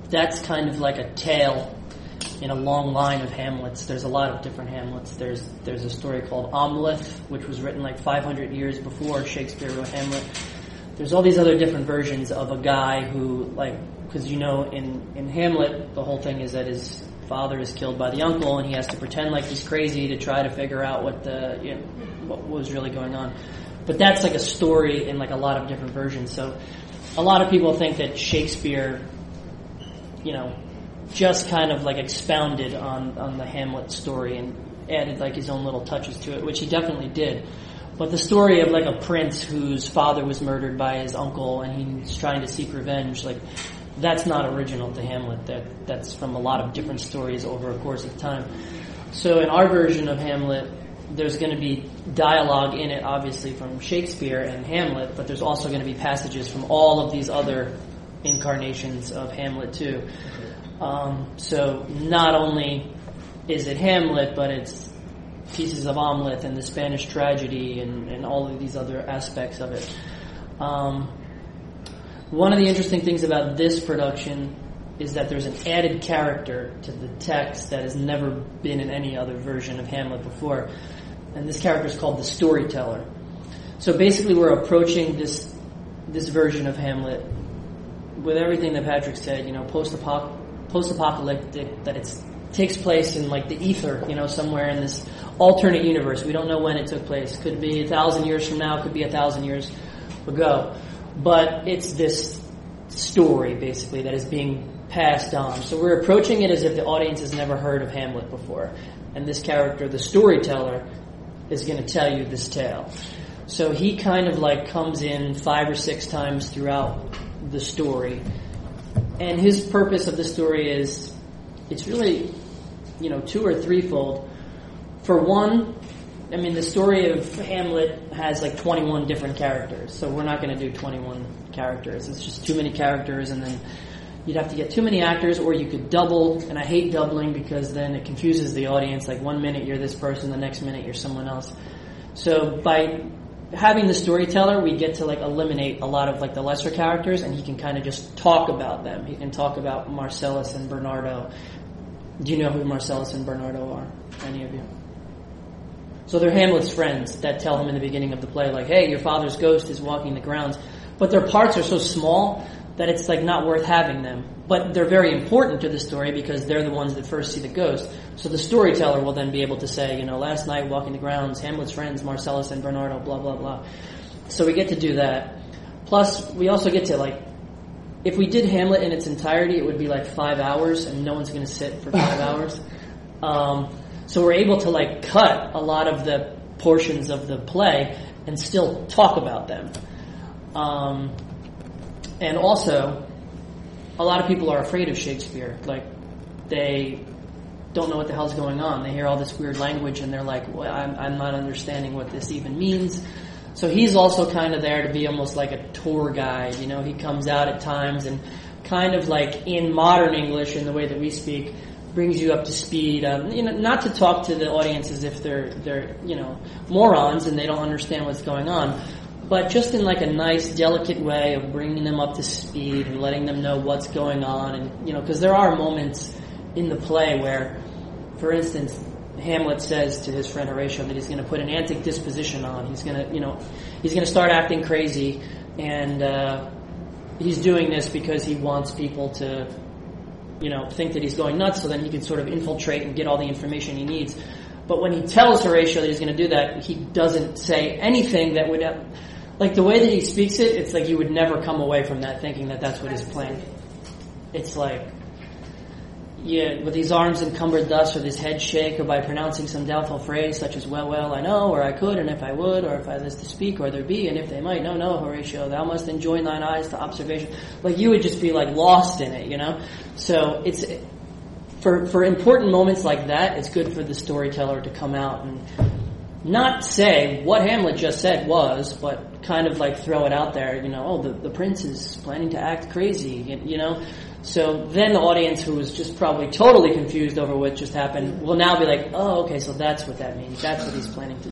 that's kind of like a tale in a long line of Hamlets. There's a lot of different Hamlets. There's a story called Amleth, which was written like 500 years before Shakespeare wrote Hamlet. There's all these other different versions of a guy who, like, because in Hamlet, the whole thing is that his father is killed by the uncle, and he has to pretend like he's crazy to try to figure out what was really going on. But that's like a story in like a lot of different versions. So a lot of people think that Shakespeare, just kind of like expounded on the Hamlet story and added like his own little touches to it, which he definitely did. But the story of like a prince whose father was murdered by his uncle and he's trying to seek revenge, like that's not original to Hamlet. That's from a lot of different stories over a course of time. So in our version of Hamlet, there's going to be dialogue in it, obviously from Shakespeare and Hamlet, but there's also going to be passages from all of these other incarnations of Hamlet too. So not only is it Hamlet, but it's pieces of Amleth and the Spanish tragedy and all of these other aspects of it. One of the interesting things about this production is that there's an added character to the text that has never been in any other version of Hamlet before. And this character is called the storyteller. So basically we're approaching this version of Hamlet with everything that Patrick said, post-apocalyptic, that it takes place in like the ether, somewhere in this alternate universe. We don't know when it took place. Could be 1,000 years from now, could be 1,000 years ago. But it's this story, basically, that is being passed on. So we're approaching it as if the audience has never heard of Hamlet before. And this character, the storyteller, is going to tell you this tale. So he kind of like comes in 5 or 6 times throughout the story. And his purpose of the story is, it's really, 2 or threefold. For one, the story of Hamlet has like 21 different characters. So we're not going to do 21 characters. It's just too many characters, and then you'd have to get too many actors, or you could double, and I hate doubling because then it confuses the audience. Like 1 minute you're this person, the next minute you're someone else. So by having the storyteller, we get to like eliminate a lot of like the lesser characters, and he can kind of just talk about them. He can talk about Marcellus and Bernardo. Do you know who Marcellus and Bernardo are? Any of you? So they're Hamlet's friends that tell him in the beginning of the play, like, hey, your father's ghost is walking the grounds. But their parts are so small that it's like not worth having them. But they're very important to the story because they're the ones that first see the ghost. So the storyteller will then be able to say, last night walking the grounds, Hamlet's friends, Marcellus and Bernardo, blah, blah, blah. So we get to do that. Plus, we also get to like, if we did Hamlet in its entirety, it would be like 5 hours, and no one's going to sit for 5 hours. So we're able to like cut a lot of the portions of the play and still talk about them. And also, a lot of people are afraid of Shakespeare. Like, they don't know what the hell's going on. They hear all this weird language and they're like, well, I'm not understanding what this even means. So he's also kind of there to be almost like a tour guide. He comes out at times and kind of like in modern English, in the way that we speak, brings you up to speed. Not to talk to the audience as if they're morons and they don't understand what's going on, but just in like a nice, delicate way of bringing them up to speed and letting them know what's going on. And because there are moments in the play where, for instance, Hamlet says to his friend Horatio that he's going to put an antic disposition on. He's going to start acting crazy, and he's doing this because he wants people to think that he's going nuts, so then he can sort of infiltrate and get all the information he needs. But when he tells Horatio that he's going to do that, he doesn't say anything that would have, like the way that he speaks it, it's like you would never come away from that thinking that that's what he's planning. It's like, with his arms encumbered thus, or his head shake, or by pronouncing some doubtful phrase such as, well, I know, or I could, and if I would, or if I list to speak, or there be, and if they might, no, Horatio, thou must enjoin thine eyes to observation. Like, you would just be like lost in it, So it's, for important moments like that, it's good for the storyteller to come out and not say what Hamlet just said was, but kind of like throw it out there, the prince is planning to act crazy, So then the audience, who was just probably totally confused over what just happened, will now be like, oh, okay, so that's what that means. That's what he's planning to